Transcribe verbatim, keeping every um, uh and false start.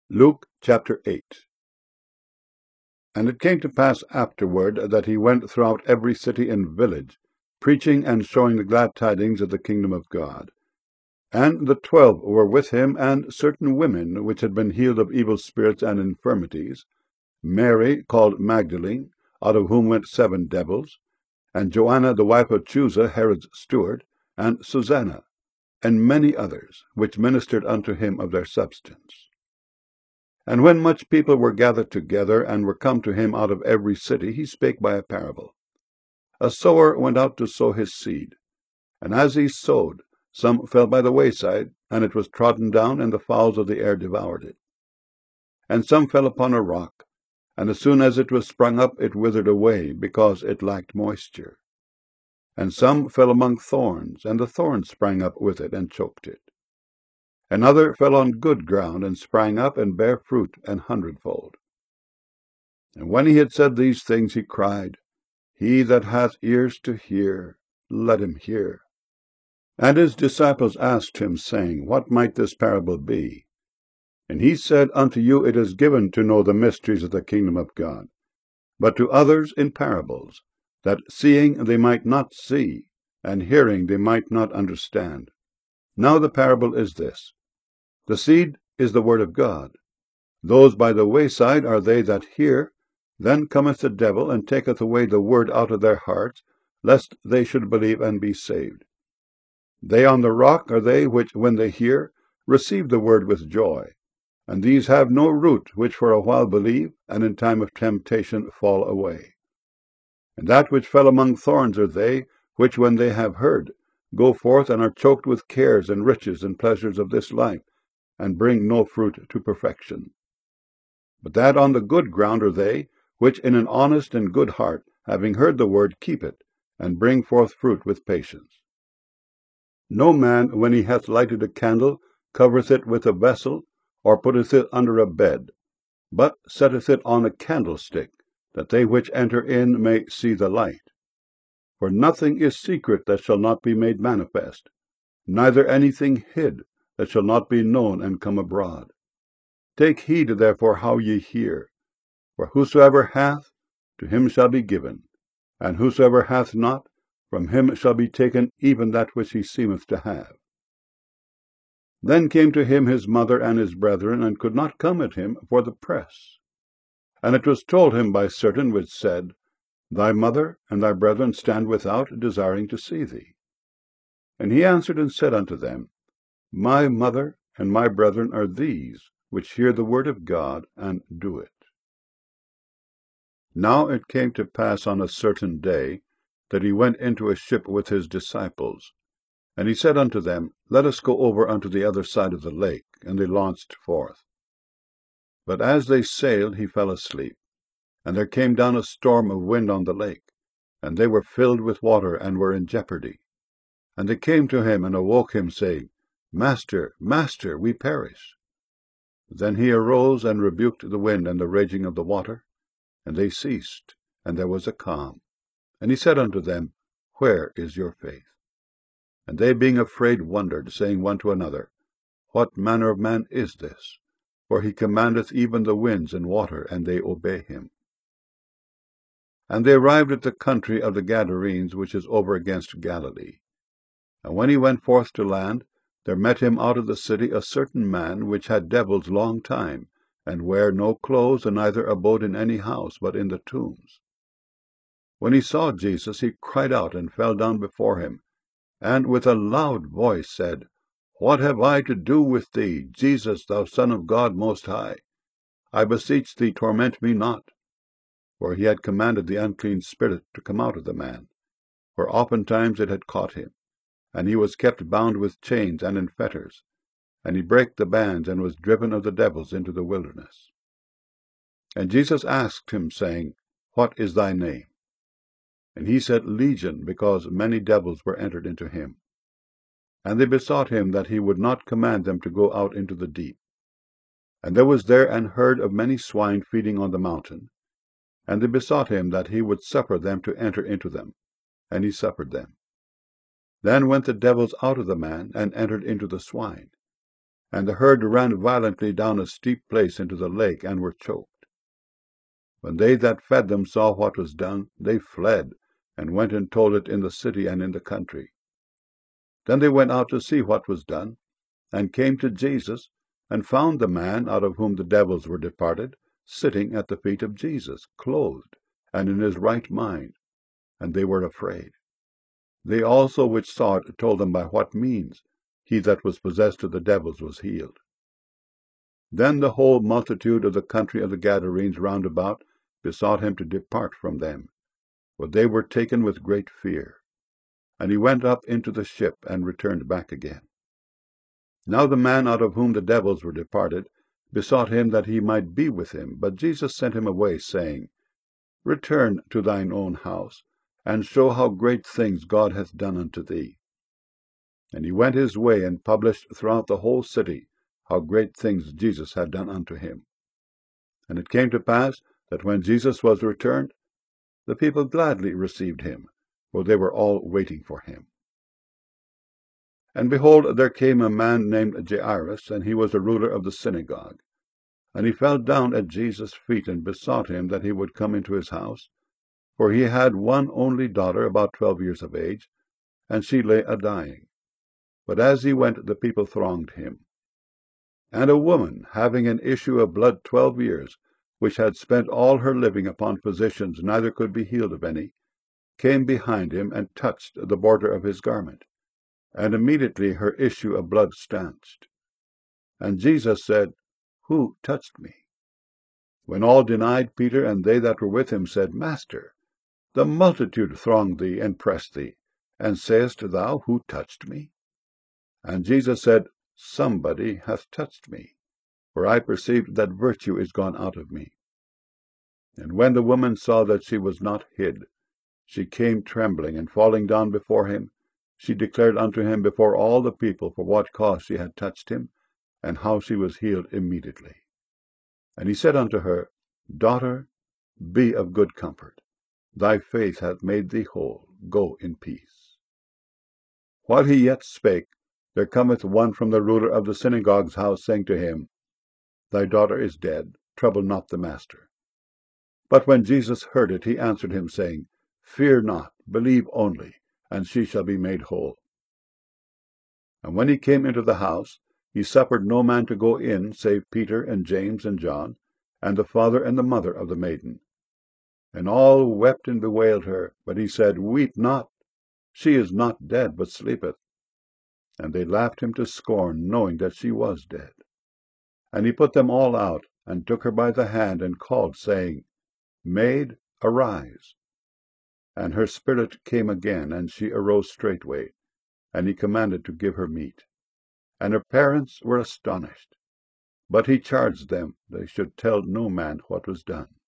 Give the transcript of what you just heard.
Luke chapter eight. And it came to pass afterward that he went throughout every city and village, preaching and showing the glad tidings of the kingdom of God. And the twelve were with him, and certain women which had been healed of evil spirits and infirmities, Mary called Magdalene, out of whom went seven devils, and Joanna the wife of Chuza, Herod's steward, and Susanna, and many others, which ministered unto him of their substance. And when much people were gathered together, and were come to him out of every city, he spake by a parable. A sower went out to sow his seed. And as he sowed, some fell by the wayside, and it was trodden down, and the fowls of the air devoured it. And some fell upon a rock, and as soon as it was sprung up, it withered away, because it lacked moisture. And some fell among thorns, and the thorns sprang up with it, and choked it. Another fell on good ground, and sprang up, and bare fruit an hundredfold. And when he had said these things, he cried, He that hath ears to hear, let him hear. And his disciples asked him, saying, What might this parable be? And he said, Unto you it is given to know the mysteries of the kingdom of God, but to others in parables, that seeing they might not see, and hearing they might not understand. Now the parable is this. The seed is the word of God. Those by the wayside are they that hear. Then cometh the devil, and taketh away the word out of their hearts, lest they should believe and be saved. They on the rock are they which, when they hear, receive the word with joy. And these have no root, which for a while believe, and in time of temptation fall away. And that which fell among thorns are they, which, when they have heard, go forth and are choked with cares and riches and pleasures of this life, and bring no fruit to perfection. But that on the good ground are they, which in an honest and good heart, having heard the word, keep it, and bring forth fruit with patience. No man, when he hath lighted a candle, covereth it with a vessel, or putteth it under a bed, but setteth it on a candlestick, that they which enter in may see the light. For nothing is secret that shall not be made manifest, neither anything hid that shall not be known and come abroad. Take heed therefore how ye hear. For whosoever hath, to him shall be given, and whosoever hath not, from him shall be taken even that which he seemeth to have. Then came to him his mother and his brethren, and could not come at him for the press. And it was told him by certain which said, Thy mother and thy brethren stand without, desiring to see thee. And he answered and said unto them, My mother and my brethren are these, which hear the word of God, and do it. Now it came to pass on a certain day, that he went into a ship with his disciples. And he said unto them, Let us go over unto the other side of the lake. And they launched forth. But as they sailed, he fell asleep. And there came down a storm of wind on the lake, and they were filled with water, and were in jeopardy. And they came to him, and awoke him, saying, Master, Master, we perish. Then he arose, and rebuked the wind and the raging of the water, and they ceased, and there was a calm. And he said unto them, Where is your faith? And they, being afraid, wondered, saying one to another, What manner of man is this? For he commandeth even the winds and water, and they obey him. And they arrived at the country of the Gadarenes, which is over against Galilee. And when he went forth to land, there met him out of the city a certain man, which had devils long time, and wear no clothes, and neither abode in any house, but in the tombs. When he saw Jesus, he cried out, and fell down before him, and with a loud voice said, What have I to do with thee, Jesus, thou Son of God Most High? I beseech thee, torment me not. For he had commanded the unclean spirit to come out of the man, for oftentimes it had caught him, and he was kept bound with chains and in fetters, and he brake the bands, and was driven of the devils into the wilderness. And Jesus asked him, saying, What is thy name? And he said, Legion, because many devils were entered into him. And they besought him that he would not command them to go out into the deep. And there was there an herd of many swine feeding on the mountain. And they besought him that he would suffer them to enter into them. And he suffered them. Then went the devils out of the man, and entered into the swine. and the herd ran violently down a steep place into the lake, and were choked. When they that fed them saw what was done, they fled, and went and told it in the city and in the country. Then they went out to see what was done, and came to Jesus, and found the man out of whom the devils were departed, sitting at the feet of Jesus, clothed, and in his right mind, and they were afraid. They also which saw it told them by what means he that was possessed of the devils was healed. Then the whole multitude of the country of the Gadarenes round about besought him to depart from them, for they were taken with great fear. And he went up into the ship, and returned back again. Now the man out of whom the devils were departed besought him that he might be with him. But Jesus sent him away, saying, Return to thine own house, and show how great things God hath done unto thee. And he went his way, and published throughout the whole city how great things Jesus had done unto him. And it came to pass that when Jesus was returned, the people gladly received him, for they were all waiting for him. And behold, there came a man named Jairus, and he was a ruler of the synagogue. And he fell down at Jesus' feet, and besought him that he would come into his house. For he had one only daughter, about twelve years of age, and she lay a-dying. But as he went, the people thronged him. And a woman, having an issue of blood twelve years, which had spent all her living upon physicians, neither could be healed of any, came behind him, and touched the border of his garment. And immediately her issue of blood stanched. And Jesus said, Who touched me? When all denied, Peter and they that were with him said, Master, the multitude thronged thee and pressed thee, and sayest thou, Who touched me? And Jesus said, Somebody hath touched me, for I perceived that virtue is gone out of me. And when the woman saw that she was not hid, she came trembling, and falling down before him, she declared unto him before all the people for what cause she had touched him, and how she was healed immediately. And he said unto her, Daughter, be of good comfort. Thy faith hath made thee whole. Go in peace. While he yet spake, there cometh one from the ruler of the synagogue's house, saying to him, Thy daughter is dead. Trouble not the master. But when Jesus heard it, he answered him, saying, Fear not, believe only, and she shall be made whole. And when he came into the house, he suffered no man to go in, save Peter and James and John, and the father and the mother of the maiden. And all wept and bewailed her. But he said, Weep not, she is not dead, but sleepeth. And they laughed him to scorn, knowing that she was dead. And he put them all out, and took her by the hand, and called, saying, Maid, arise. And her spirit came again, and she arose straightway. And he commanded to give her meat. And her parents were astonished. But he charged them they should tell no man what was done.